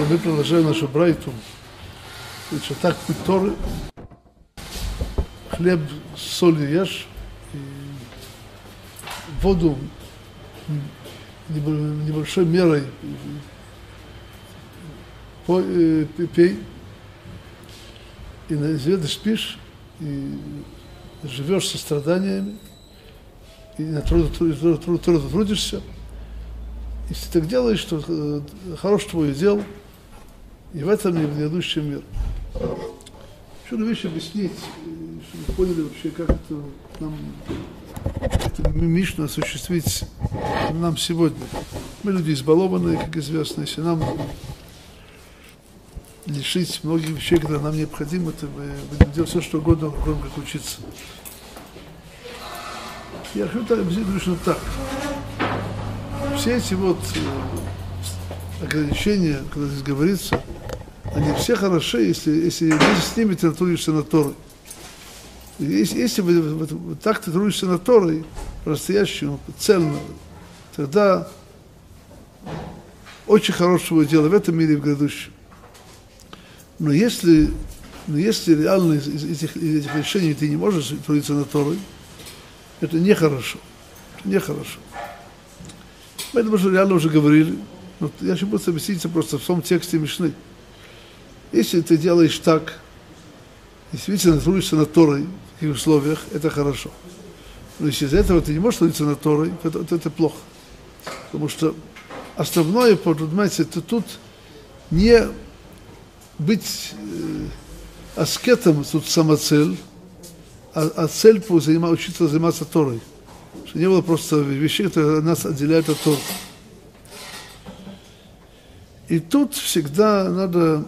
мы продолжаем нашу брайту. Значит, так путь Торы. Хлеб с солью ешь, и воду небольшой мерой пей, и на изведе спишь, и живешь со страданиями, и на труд трудишься. Если ты так делаешь, то хорош твой дел, и в этом грядущий мир. Еще одну вещь объяснить, чтобы вы поняли вообще, как это нам, эту Мишну осуществить нам сегодня. Мы люди избалованные, как известно, если нам лишить многих вещей, когда нам необходимо, то мы будем делать все, что угодно, кроме как учиться. Я хочу так объяснить так. Все эти вот ограничения, когда здесь говорится, они все хороши, если с ними ты трудишься над Торой. Если вот так ты трудишься над Торой, по-настоящему, цельно, тогда очень хорошего дела в этом мире и в грядущем. Но если реально из этих решений ты не можешь трудиться над Торой, это нехорошо. Нехорошо. Мы это уже реально уже говорили. Но я еще буду объяснить просто в том тексте Мишны. Если ты делаешь так, действительно трудишься над Торой в таких условиях, это хорошо. Но если из-за этого ты не можешь трудиться над Торой, то это плохо. Потому что основное, понимаете, это тут не быть аскетом, тут самоцель, а цель учиться заниматься Торой. Что не было просто вещей, которые нас отделяют от Торы. И тут всегда надо,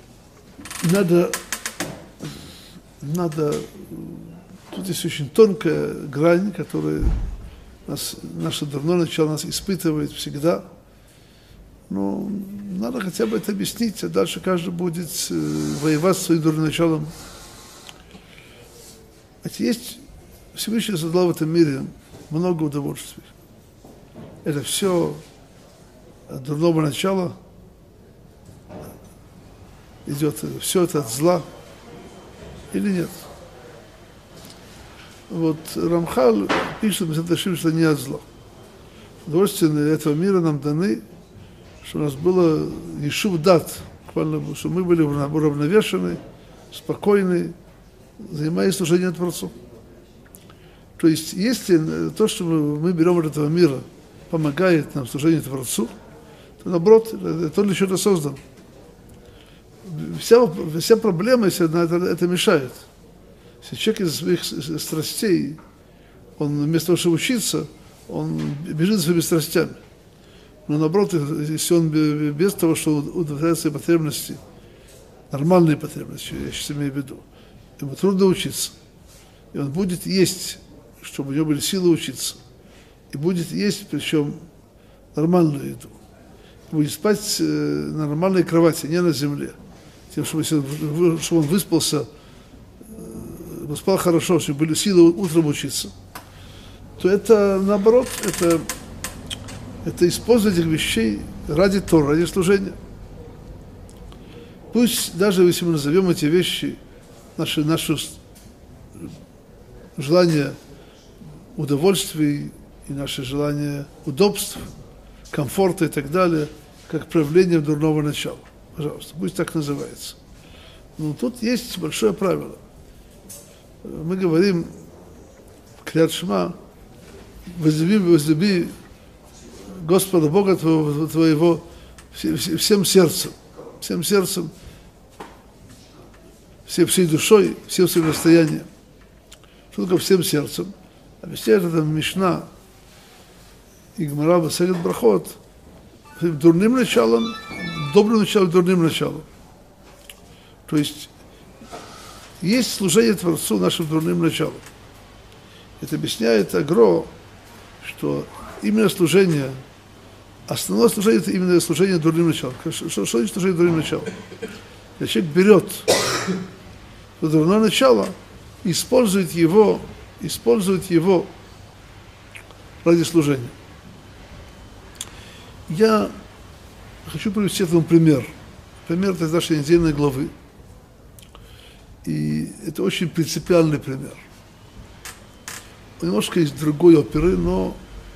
тут есть очень тонкая грань, которая наше дурное начало нас испытывает всегда. Но надо хотя бы это объяснить, а дальше каждый будет воевать с своим дурным началом. Есть Всевышний создал в этом мире много удовольствий. Это все от дурного начала идет, все это от зла или нет? Вот Рамхаль пишет, что не от зла. Удовольствия этого мира нам даны, что у нас было ешув дат, что мы были уравновешены, спокойны, занимаясь служением Творцу. То есть, если то, что мы берем от этого мира, помогает нам в служении Творцу, то наоборот, это для чего-то создан. Вся проблема, если это мешает. Если человек из своих страстей, он вместо того, чтобы учиться, он бежит за своими страстями. Но наоборот, если он без того, что удовлетворяет свои потребности, нормальные потребности, я сейчас имею в виду, ему трудно учиться. И он будет есть, чтобы у него были силы учиться. И будет есть, причем нормальную еду. И будет спать на нормальной кровати, не на земле. Тем, чтобы он выспался, спал хорошо, чтобы были силы утром учиться. То это, наоборот, это использовать этих вещей ради Тора, ради служения. Пусть даже если мы назовем эти вещи, наши желания удовольствий и наши желания удобств, комфорта и так далее, как проявление дурного начала. Пожалуйста, пусть так называется. Но тут есть большое правило. Мы говорим, Криат Шма, возлюби Господа Бога твоего всем сердцем, всей душой, всем своим расстоянием. Что такое всем сердцем? Объясняет это Мишна и Гемара Масехет Брахот дурным началом, добрым началом, дурным началом. То есть служение Творцу нашим дурным началом. Это объясняет Агро, что именно служение, основное служение, это именно служение дурным началом. Что значит служение дурным началом? Когда человек берет дурное начало, использует его ради служения. Я хочу привести этому пример. пример из нашей недельной главы. И это очень принципиальный пример. Немножко из другой оперы, но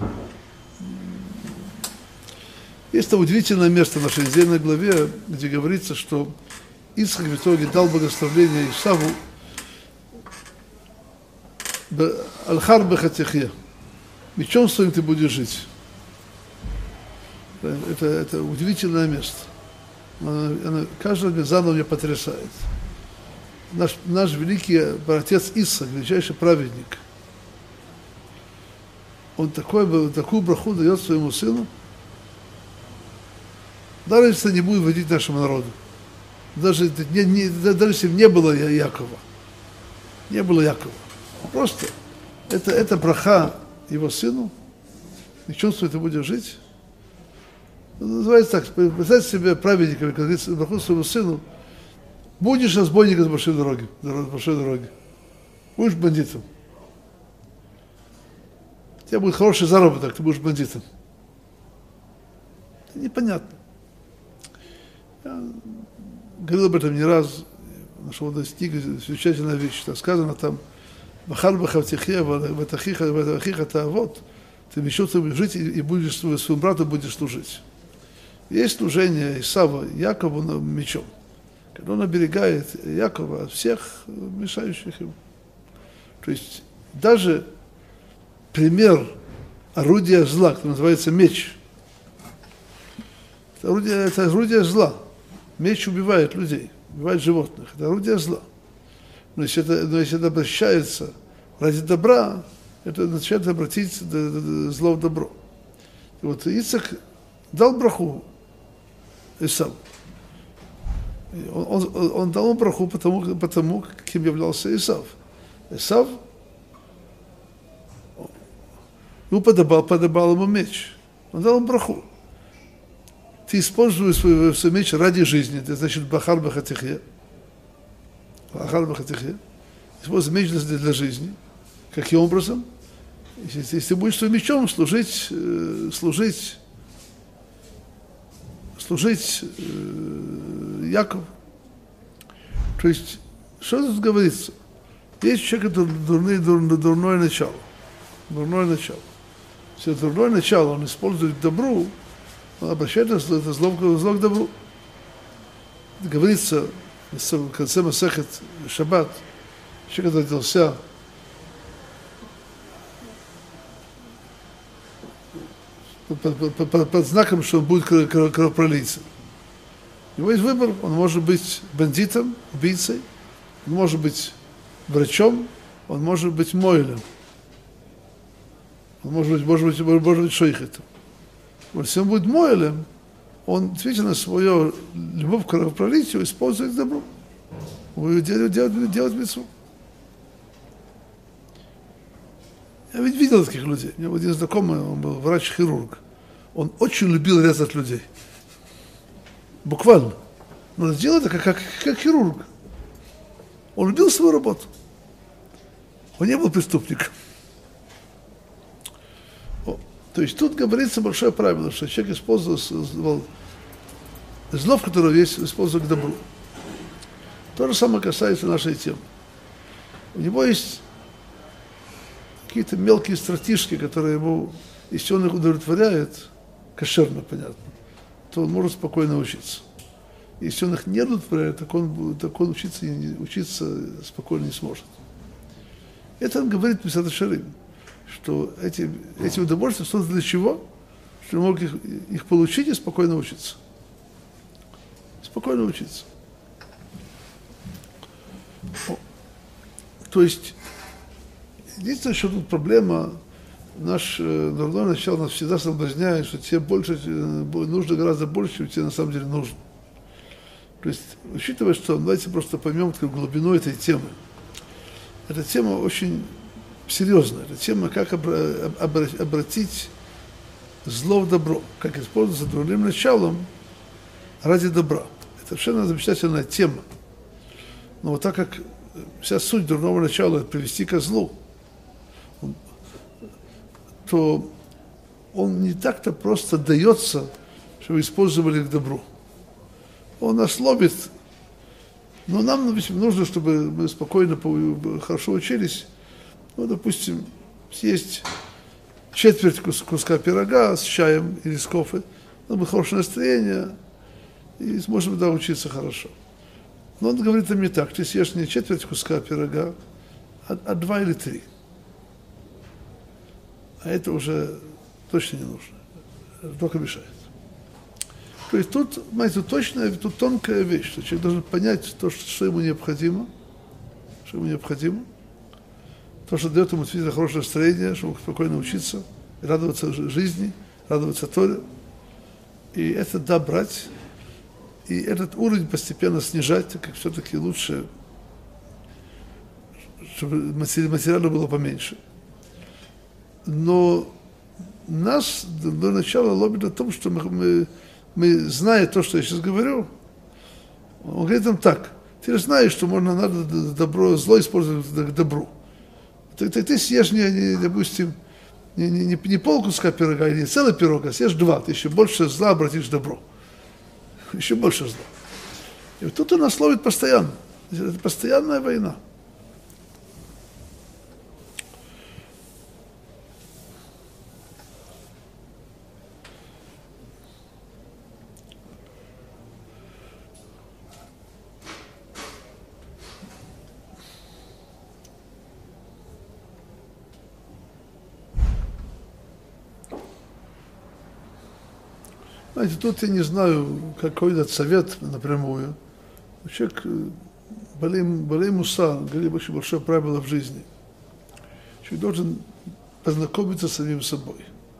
есть там удивительное место в нашей недельной главе, где говорится, что Ицхак в итоге дал благословение Исаву «Алхар бехатихья» – «Мечом своим ты будешь жить». Это удивительное место. Каждый раз заново меня потрясает. Наш великий отец Исаак, величайший праведник, он такую браху дает своему сыну, даже если не будет водить нашему народу. Даже если не было Якова. Не было Якова. Просто это браха его сыну. И чувствует, ты будешь жить. Называется так. Представьте себе праведника, когда говорит браху своему сыну: будешь разбойником с большой дороги. Будешь бандитом. У тебя будет хороший заработок, ты будешь бандитом. Это непонятно. Я говорил об этом не раз, нашел одну книгу, замечательная вещь, что сказано там: «Бахар бахавтихе, ватахиха таавот», ты мечом будешь жить и будешь своему брату будешь служить. Есть служение Исава Якову мечом, когда он оберегает Якова от всех мешающих ему. То есть даже пример орудия зла, который называется меч, это орудие зла. Меч убивает людей, убивает животных. Это орудие зла. Но если это обращается ради добра, это начинает обратить зло в добро. И вот Ицхак дал браху Исаву. Он дал ему браху потому, каким являлся Исав. Исав, ему подобал ему меч. Он дал ему браху. Ты используешь свой меч ради жизни, это значит бахар бахатихе. Бахар бахатихе. Используй меч для жизни. Каким образом? Если ты будешь своим мечом служить Якову. То есть, что тут говорится? Есть у человека дурное начало. Дурное начало. Если дурное начало он использует к добру, он обращает это зло к добру. Говорится в конце Масехет Шаббат, человек родился под знаком, что он будет кровопролийцем. У него есть выбор, он может быть бандитом, убийцей, он может быть врачом, он может быть мойлем, он может быть шейхетом. Если он будет мойлем, он действительно свою любовь к кровопролитию использует к добру. Он будет делать мицву. Я ведь видел таких людей. У меня один знакомый, он был врач-хирург. Он очень любил резать людей. Буквально. Но он делал это как хирург. Он любил свою работу. Он не был преступником. То есть тут говорится большое правило, что человек использовал зло, в котором есть, использовал к добру. То же самое касается нашей темы. У него есть какие-то мелкие стратишки, которые ему, если он их удовлетворяет, кошерно, понятно, то он может спокойно учиться. Если он их не удовлетворяет, так он учиться спокойно не сможет. Это он говорит Месат Шарим, что эти удовольствия созданы для чего? Что он мог их получить и спокойно учиться. Спокойно учиться. То есть, единственное, что тут проблема, наш дурное начало нас всегда соблазняет, что тебе больше, нужно гораздо больше, чем тебе на самом деле нужно. То есть, учитывая, что, давайте просто поймем глубину этой темы. Эта тема очень серьезная. Это тема, как обратить зло в добро, как использоваться дурным началом ради добра. Это совершенно замечательная тема. Но вот так как вся суть дурного начала – это привести ко злу, то он не так-то просто дается, чтобы использовали к добру. Он нас ловит, но нам, допустим, нужно, чтобы мы спокойно, хорошо учились. Ну, допустим, съесть четверть куска пирога с чаем или с кофе, чтобы хорошее настроение, и сможем тогда учиться хорошо. Но он говорит им не так, ты съешь не четверть куска пирога, а 2 или 3. А это уже точно не нужно, это только мешает. То есть тут, знаете, точная, тут тонкая вещь, что человек должен понять то, что ему необходимо, то, что дает ему действительно хорошее настроение, чтобы спокойно учиться, радоваться жизни, радоваться Торе. И это да, брать, и этот уровень постепенно снижать, так как все-таки лучше, чтобы материально было поменьше. Но нас до начала ловит о том, что мы зная то, что я сейчас говорю, он говорит нам так: ты же знаешь, что надо добро, зло использовать к добру. Ты съешь, допустим, не пол куска пирога, или целый пирог, а съешь 2, ты еще больше зла обратишь в добро. Еще больше зла. И вот тут он нас ловит постоянно. Это постоянная война. Знаете, тут я не знаю, какой дать совет напрямую. Человек, Балей Муса, говорит, очень большое правило в жизни. Человек должен познакомиться с самим собой.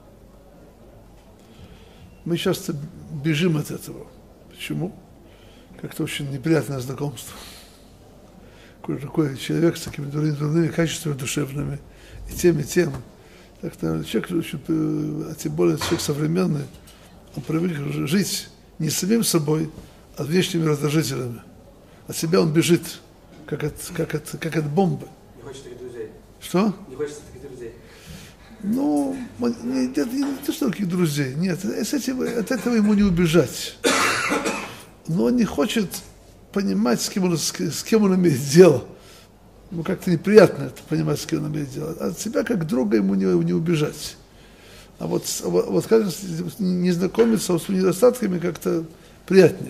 Мы часто бежим от этого. Почему? Как-то очень неприятное знакомство. Такой человек с такими дурными качествами душевными, и тем. Так-то человек, а тем более человек современный, он привык жить не самим собой, а внешними раздражителями. От себя он бежит, как от бомбы. Не хочет таких друзей. Что? Не хочется таких друзей. Ну, это не то, что таких друзей. Нет, от этого ему не убежать. Но он не хочет понимать, с кем он имеет дело. Ему как-то неприятно это понимать, с кем он имеет дело. От себя как друга ему не убежать. А вот как не знакомиться с недостатками как-то приятнее.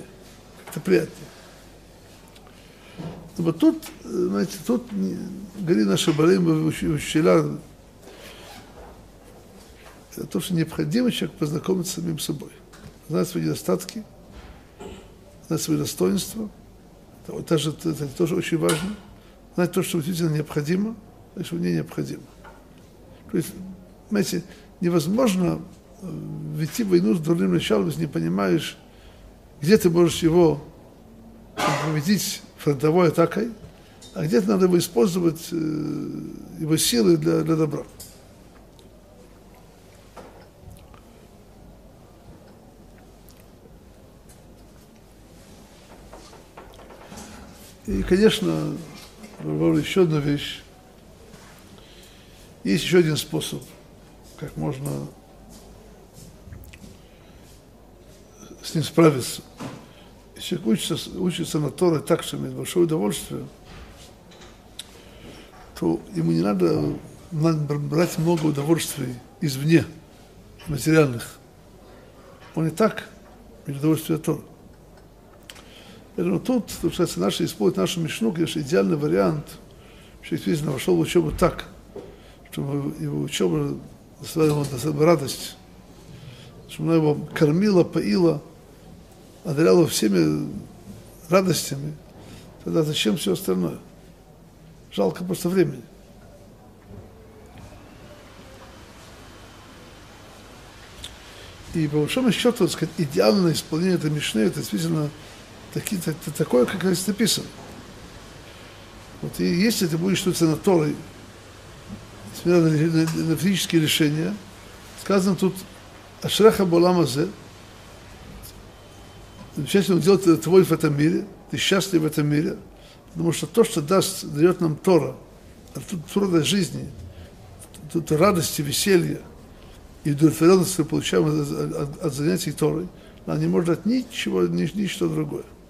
Но вот тут, знаете, говорит наши Балеем учителя, это то, что необходимо человек познакомиться с самим собой. Знать свои недостатки, знать свои достоинства. Это тоже очень важно. Знать то, что действительно необходимо, и что не необходимо. То есть, знаете, невозможно вести войну с дурным началом, если не понимаешь, где ты можешь его победить фронтовой атакой, а где-то надо его использовать, его силы для добра. И, конечно, еще одна вещь. Есть еще один способ, как можно с ним справиться. Если человек учится на Торе так, что имеет большое удовольствие, то ему не надо брать много удовольствий извне, материальных. Он и так имеет удовольствие от Торы. Поэтому тут, использовать нашу мишну, конечно, идеальный вариант, что действительно вошел в учебу так, чтобы его учеба доставляла ему радость, чтобы она его кормила, поила, одаряла всеми радостями. Тогда зачем все остальное? Жалко просто времени. И по большому счету, так сказать, идеальное исполнение этой мишны, это действительно такое, как здесь написано. Вот, и если ты будешь учиться на Торе, несмотря на физические решения, сказано тут «Ашреха болам азе», замечательно делать твой в этом мире, ты счастлив в этом мире, потому что то, что дает нам Тора, Тора жизни, радости, веселья и удовлетворенности, мы получаем от занятий Торой, она не может дать ничто другое.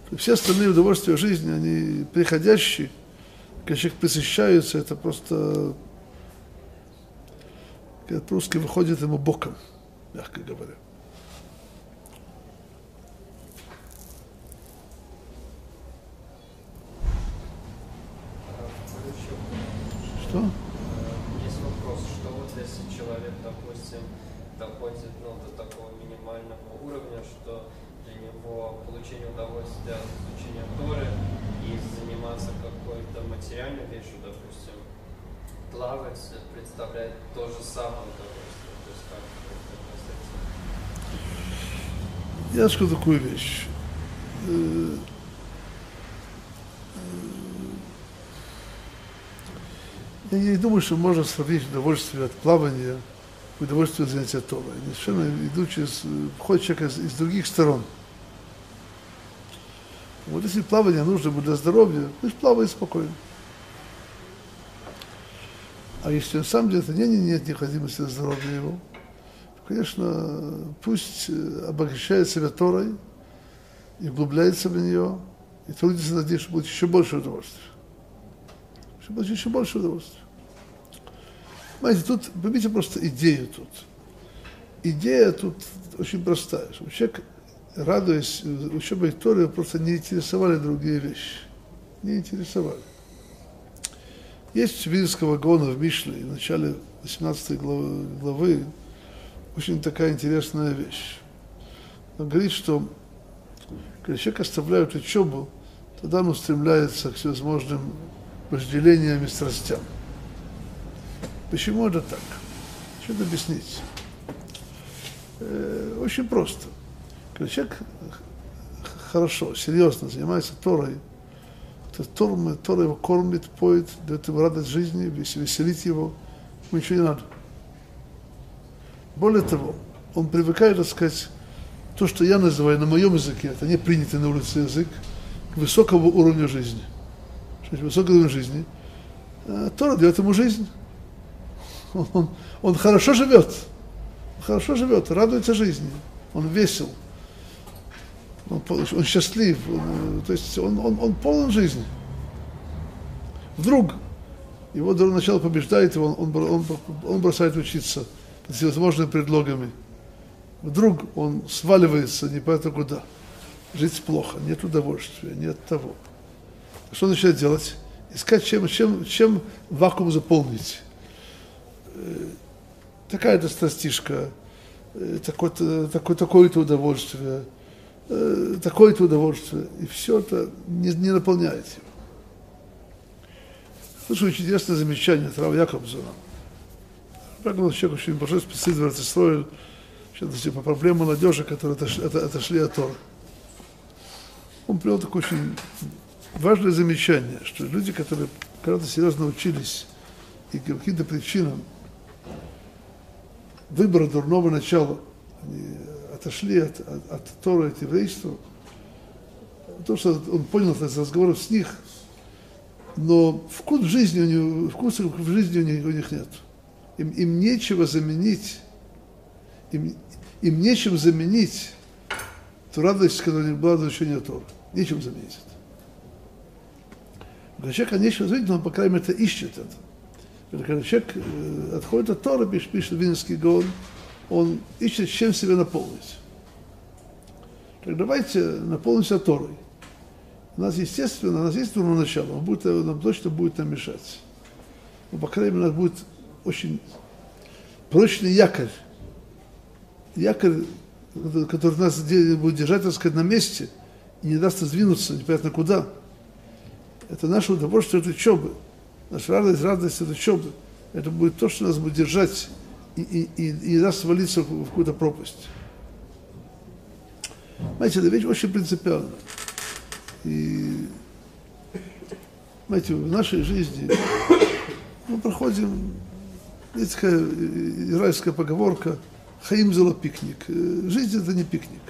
Все остальные удовольствия жизни, они приходящие, когда человек присыщается, это просто, как по-русски, выходит ему боком, мягко говоря. Что? Есть вопрос, что вот если человек, допустим, доходит до такого минимального уровня, что для него получение удовольствия от изучения Торы и заниматься какой-то материальной вещью, допустим, плавать, представляет то же самое удовольствие. То есть как это относится? Я скажу такую вещь. Я не думаю, что можно сравнить удовольствие от плавания и удовольствие от занятия Торой. Они совершенно идут входит человек из других сторон. Вот если плавание нужно будет для здоровья, пусть плавает спокойно. А если на самом деле это нет необходимости для здоровья его, то, конечно, пусть обогащает себя Торой и углубляется в нее, и трудится над тем, чтобы будет еще больше удовольствия. Еще больше удовольствия. Понимаете, тут, поймите просто идею тут. Идея тут очень простая. Чтобы человек, радуясь учебой Торы, его просто не интересовали другие вещи. Не интересовали. Есть у Вильнского Гаона в Мишле, в начале 18 главы, очень такая интересная вещь. Он говорит, что когда человек оставляет учебу, тогда он устремляется к всевозможным вожделениям и страстям. Почему это так? Что это объяснить? Очень просто. Когда человек хорошо, серьезно занимается Торой, то Тора его кормит, поет, дает ему радость жизни, веселит его, ему ничего не надо. Более того, он привыкает, так сказать, то, что я называю на моем языке, это не принятый на улице язык, к высокому уровню жизни. Высокий уровень жизни. Тора дает ему жизнь. Он хорошо живет. Хорошо живет, радуется жизни. Он весел. Он счастлив. То есть он полон жизни. Вдруг его до начала побеждает его, он бросает учиться под всевозможными предлогами. Вдруг он сваливается непонятно куда. Жить плохо, нет удовольствия, нет того. Что он начинает делать? Искать, чем вакуум заполнить. Такая-то страстишка, такое-то удовольствие, такое-то удовольствие. И все это не наполняет его. Слушай, очень интересное замечание от Рава Якобсона. Человек очень большой специалист в Эрец-Исроэль, по проблемам молодежи, которые отошли от Торы. Он привел такое очень важное замечание, что люди, которые когда-то серьезно учились и по каким-то причинам выбора дурного начала, они отошли от Торы, от еврейства, то, что он понял из разговоров с них, но вкус в жизни у них нет. Им нечего заменить, им нечем заменить ту радость, которая у них была до изучения Торы. Нечем заменить это. Когда человек нечего заменить, но он, по крайней мере, это ищет это. Когда человек отходит от Торы, пишет Вильнский Гаон, он ищет, чем себя наполнить. Так давайте наполнимся Торой. У нас, естественно, у нас есть дурное начало, нам точно будет нам мешать. Но, по крайней мере, у нас будет очень прочный якорь. Якорь, который нас будет держать, так сказать, на месте и не даст сдвинуться непонятно куда. Это наше удовольствие от учебы. Наша радость от учебы. Это будет то, что нас будет держать и не даст свалиться в какую-то пропасть. Знаете, это вещь очень принципиальная. И, знаете, в нашей жизни мы проходим, есть такая израильская поговорка, хаим зело пикник. Жизнь это не пикник.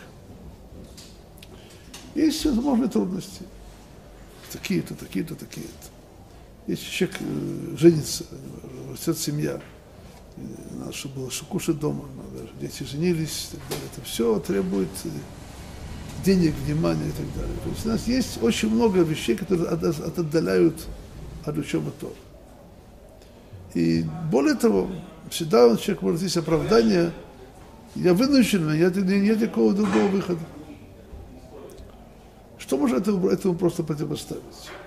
Есть возможные трудности. Такие-то, такие-то, такие-то. Если человек женится, растет семья, надо, чтобы было что кушать дома, надо, дети женились, и так далее. Это все требует денег, внимания и так далее. То есть у нас есть очень много вещей, которые отдаляют от учебы Торы. И более того, всегда человек может есть оправдание, я вынужден, нет никакого другого выхода. Что можно этому просто противоставить?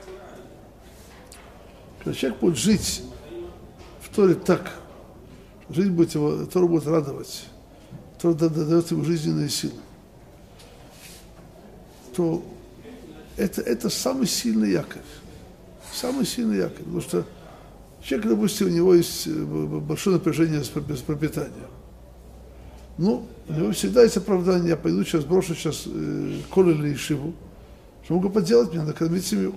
Когда человек будет жить в Торе так, жизнь будет его, Тора будет радовать, Тора дает ему жизненные силы, то это самый сильный якорь. Самый сильный якорь. Потому что человек, допустим, у него есть большое напряжение с пропитанием. Ну, у него всегда есть оправдание, я пойду сейчас, брошу сейчас колледж или ешиву, что могу поделать, мне накормить семью.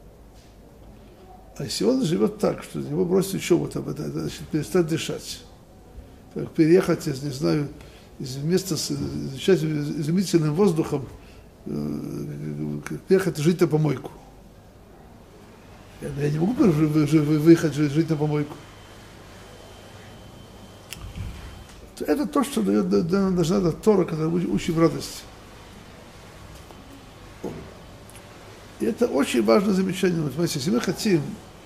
А если он живет так, что него бросить учебу, там, это значит перестать дышать, как переехать, я не знаю, из места с изумительным воздухом, переехать жить на помойку. Я не могу выехать жить на помойку. Это то, что должна дать Тора, когда мы учим радости. И это очень важное замечание. Понимаете, если мы хотим,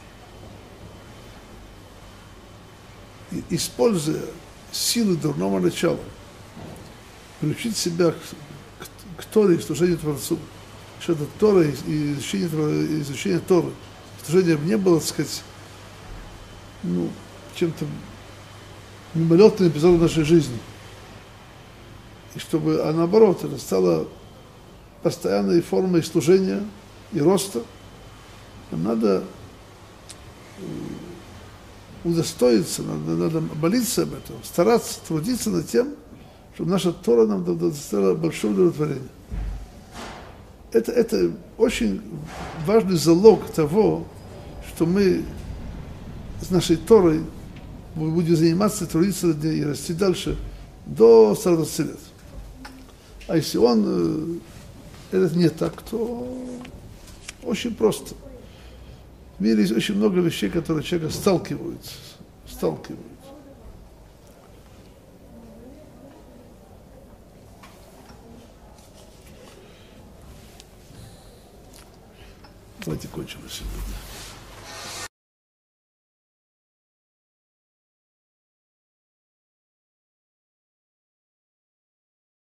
используя силы дурного начала, приучить себя к Торе и служению Творцу, что это Тора и изучение Торы, служение не было, так сказать, чем-то мимолетным эпизодом нашей жизни. И чтобы, наоборот, это стало постоянной формой служения и роста, нам надо удостоиться, надо молиться об этом, стараться, трудиться над тем, чтобы наша Тора нам доставила большое удовлетворение. Это очень важный залог того, что мы с нашей Торой будем заниматься, трудиться над ней и расти дальше до 120 лет. А если это не так, то очень просто. В мире есть очень много вещей, которые человека сталкивают. Давайте кончим на сегодня.